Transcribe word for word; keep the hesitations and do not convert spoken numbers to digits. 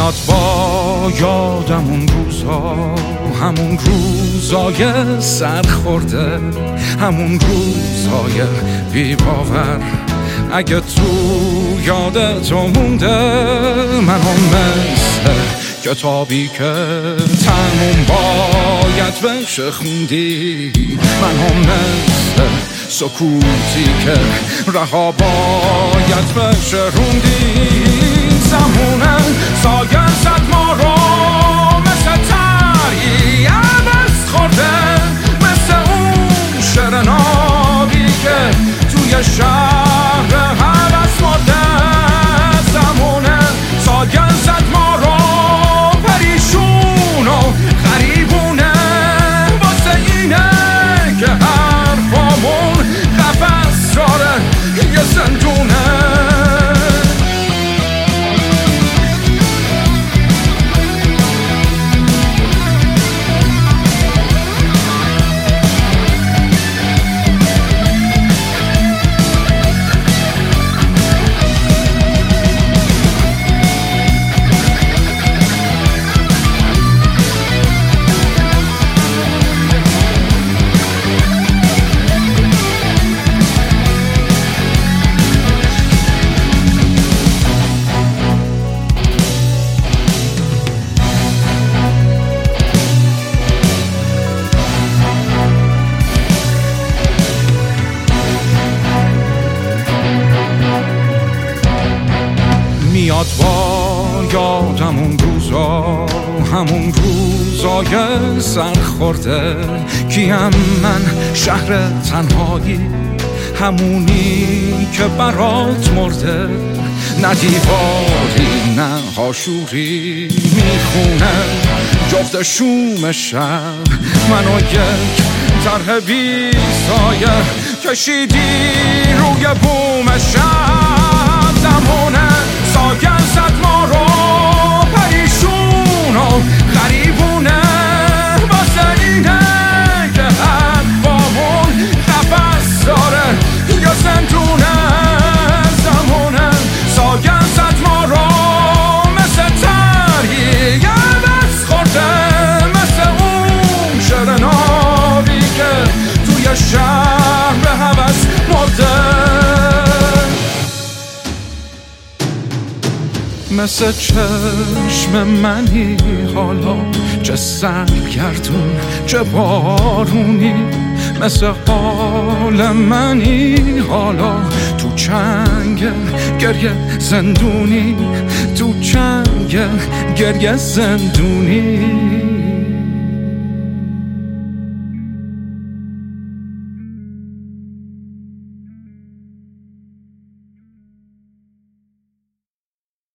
میاد با یادم اون روزا، همون روزای سرخورده، همون روزای بی باور. اگه تو یاد تو مونده، من هم مثل کتابی که تموم باید بشه خوندی، من هم مثل سکوتی که رها باید بشه روندی. زمونه سایه زد ما رو مثل تری عوض خورده، مثل اون شعر نابی که توی شهر هوس مرده. زمونه سایه زد ما رو پریشون و غریبونه، واسه اینه که حرفامون قفس داره یه زندونه. میاد با یادم اون روزا، همون روزای سرخورده. کیم من شهر تنهایی، همونی که برات مرده. نه دیواری نه هاشوری میخونه جفت شوم شهر. منو یک طرح بی سایه کشیدی روی بوم شهر. زمونه سایه زد ما رو پریشون و غریبونه، واسه اینه که حرفامون قفس داره یا زندونه. زمونه سایه زد ما رو مثل تری عوض خورده، مثل اون شعر نابی که توی شهر به هوس مرده. مثل چشم منی حالا، چه سرگردون چه بارونی. مثل حال منی حالا، تو چنگ گریه زندونی، تو چنگ گریه زندونی.